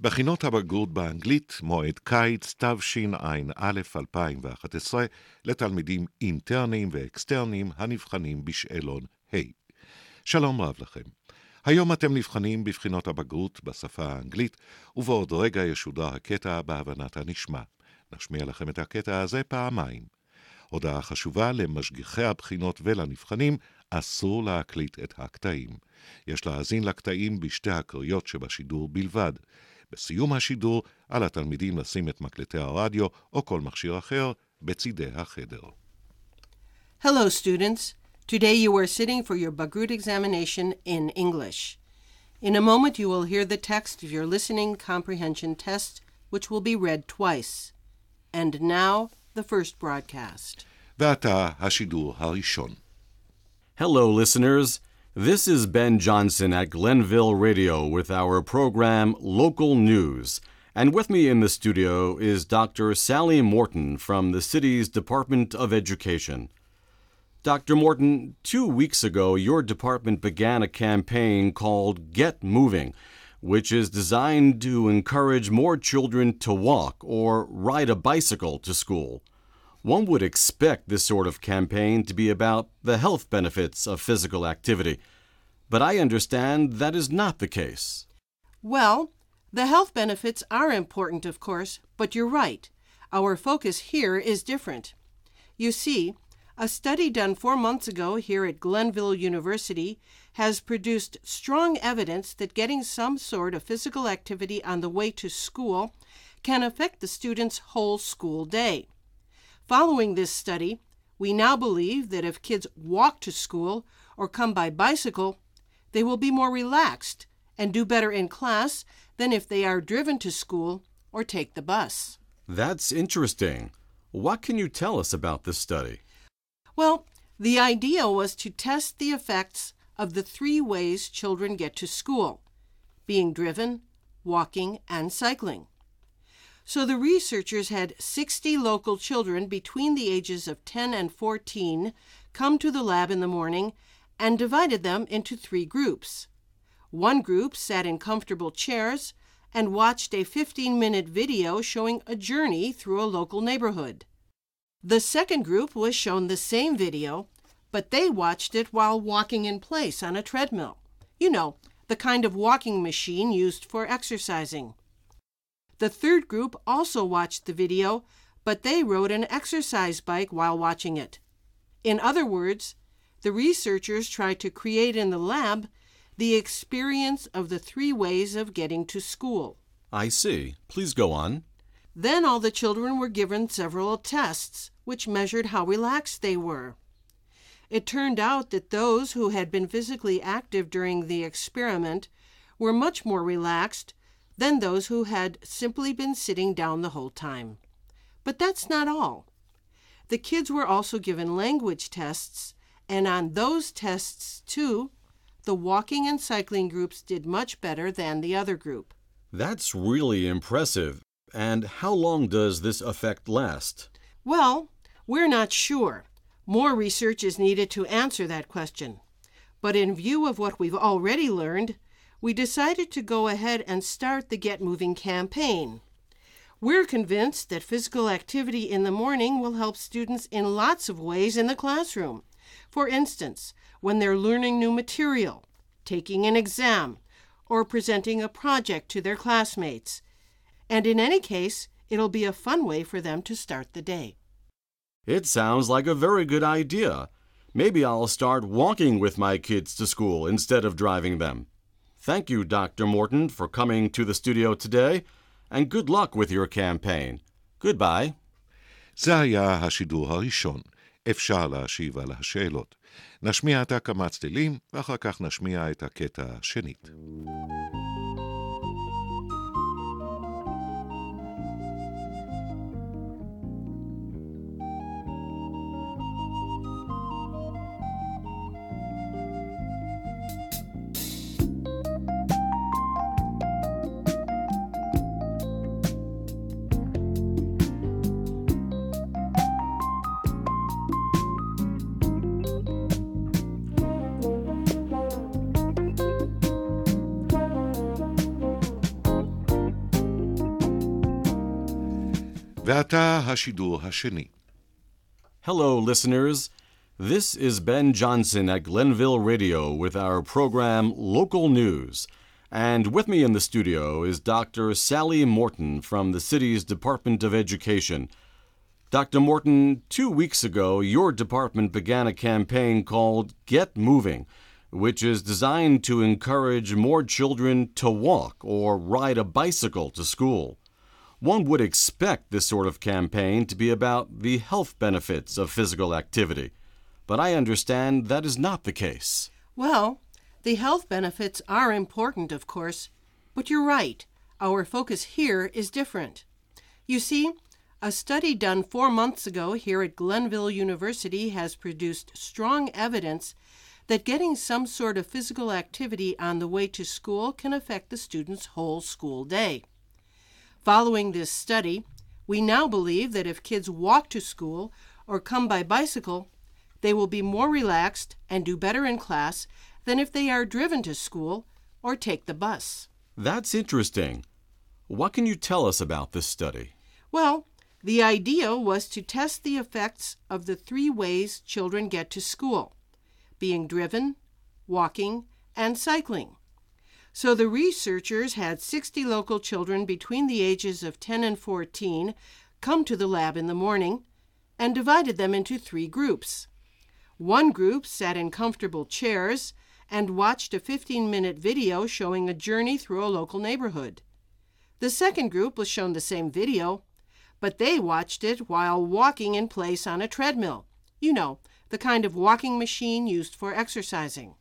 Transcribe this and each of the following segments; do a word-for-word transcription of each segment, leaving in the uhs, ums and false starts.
בחינות הבגרות באנגלית, מועד קיץ, תשע"א אלפיים ואחת עשרה, לתלמידים אינטרניים ואקסטרניים הנבחנים בשאלון ה'. שלום רב לכם. היום אתם נבחנים בבחינות הבגרות בשפה האנגלית, ובעוד רגע ישודר הקטע בהבנת הנשמע. נשמיע לכם את הקטע הזה פעמיים. הודעה חשובה למשגיחי הבחינות ולנבחנים, אסור להקליט את הקטעים. יש להאזין לקטעים בשתי הקריות שבשידור בלבד. בסיום השידור, על התלמידים לשים את מקלטי הרדיו או כל מכשיר אחר בצידי החדר. Hello, students. Today you are sitting for your Bagrut examination in English. In a moment you will hear the text of your listening comprehension test, which will be read twice. And now, the first broadcast. ועתה השידור הראשון. Hello, listeners. This is Ben Johnson at Glenville Radio with our program Local News. And with me in the studio is Doctor Sally Morton from the city's Department of Education. Doctor Morton, two weeks ago, your department began a campaign called Get Moving, which is designed to encourage more children to walk or ride a bicycle to school. One would expect this sort of campaign to be about the health benefits of physical activity, but I understand that is not the case. Well, the health benefits are important, of course, but you're right. Our focus here is different. You see, a study done four months ago here at Glenville University has produced strong evidence that getting some sort of physical activity on the way to school can affect the student's whole school day. Following this study, we now believe that if kids walk to school or come by bicycle, they will be more relaxed and do better in class than if they are driven to school or take the bus. That's interesting. What can you tell us about this study? Well, the idea was to test the effects of the three ways children get to school: being driven, walking, and cycling. So the researchers had sixty local children between the ages of ten and fourteen come to the lab in the morning and divided them into three groups. One group sat in comfortable chairs and watched a fifteen-minute video showing a journey through a local neighborhood. The second group was shown the same video, but they watched it while walking in place on a treadmill. You know, the kind of walking machine used for exercising. The third group also watched the video, but they rode an exercise bike while watching it. In other words, the researchers tried to create in the lab the experience of the three ways of getting to school. I see. Please go on. Then all the children were given several tests, which measured how relaxed they were. It turned out that those who had been physically active during the experiment were much more relaxed than those who had simply been sitting down the whole time. But that's not all. The kids were also given language tests, and on those tests, too, the walking and cycling groups did much better than the other group. That's really impressive. And how long does this effect last? Well, we're not sure. More research is needed to answer that question. But in view of what we've already learned, we decided to go ahead and start the Get Moving campaign. We're convinced that physical activity in the morning will help students in lots of ways in the classroom. For instance, when they're learning new material, taking an exam, or presenting a project to their classmates. And in any case, it'll be a fun way for them to start the day. It sounds like a very good idea. Maybe I'll start walking with my kids to school instead of driving them. Thank you, Doctor Morton, for coming to the studio today, and good luck with your campaign. Goodbye. זה היה השידור הראשון. אפשר להשיב על השאלות. נשמיע את כמה צלילים, ואחר כך נשמיע את הקטע השנית. ועתה השידור השני. Hello, listeners. This is Ben Johnson at Glenville Radio with our program Local News. And with me in the studio is Doctor Sally Morton from the city's Department of Education. Doctor Morton, two weeks ago, your department began a campaign called Get Moving, which is designed to encourage more children to walk or ride a bicycle to school. One would expect this sort of campaign to be about the health benefits of physical activity, but I understand that is not the case. Well, the health benefits are important, of course, but you're right. Our focus here is different. You see, a study done four months ago here at Glenville University has produced strong evidence that getting some sort of physical activity on the way to school can affect the student's whole school day. Following this study, we now believe that if kids walk to school or come by bicycle, they will be more relaxed and do better in class than if they are driven to school or take the bus. That's interesting. What can you tell us about this study? Well, the idea was to test the effects of the three ways children get to school: being driven, walking, and cycling. So the researchers had sixty local children between the ages of ten and fourteen come to the lab in the morning and divided them into three groups. One group sat in comfortable chairs and watched a fifteen-minute video showing a journey through a local neighborhood. The second group was shown the same video, but they watched it while walking in place on a treadmill. You know, the kind of walking machine used for exercising.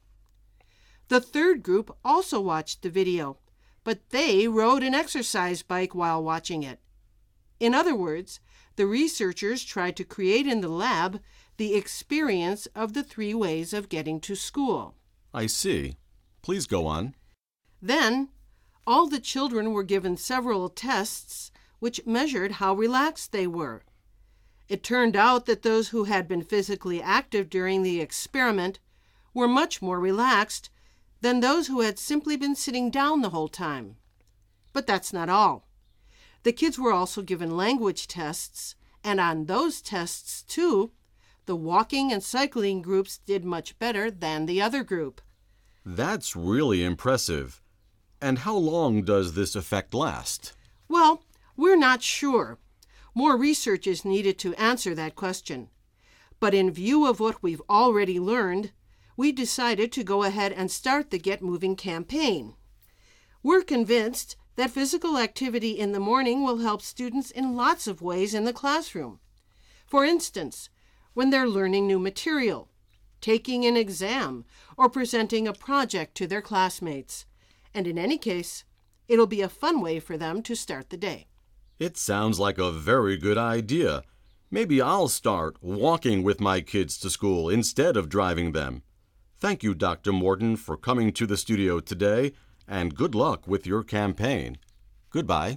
The third group also watched the video, but they rode an exercise bike while watching it. In other words, the researchers tried to create in the lab the experience of the three ways of getting to school. I see. Please go on. Then, all the children were given several tests which measured how relaxed they were. It turned out that those who had been physically active during the experiment were much more relaxed than those who had simply been sitting down the whole time. But that's not all. The kids were also given language tests, and on those tests, too, the walking and cycling groups did much better than the other group. That's really impressive. And how long does this effect last? Well, we're not sure. More research is needed to answer that question. But in view of what we've already learned, we decided to go ahead and start the Get Moving campaign. We're convinced that physical activity in the morning will help students in lots of ways in the classroom. For instance, when they're learning new material, taking an exam, or presenting a project to their classmates. And in any case, it'll be a fun way for them to start the day. It sounds like a very good idea. Maybe I'll start walking with my kids to school instead of driving them. Thank you, Doctor Morton, for coming to the studio today, and good luck with your campaign. Goodbye.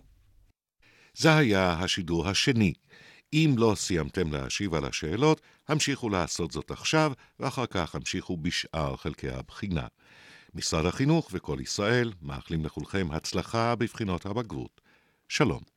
זה היה השידור השני. אם לא סיימתם להשיב על השאלות, המשיכו לעשות זאת עכשיו, ואחר כך המשיכו בשאר חלקי הבחינה. משרד החינוך וכל ישראל מאחלים לכולכם הצלחה בבחינות הבגרות. שלום.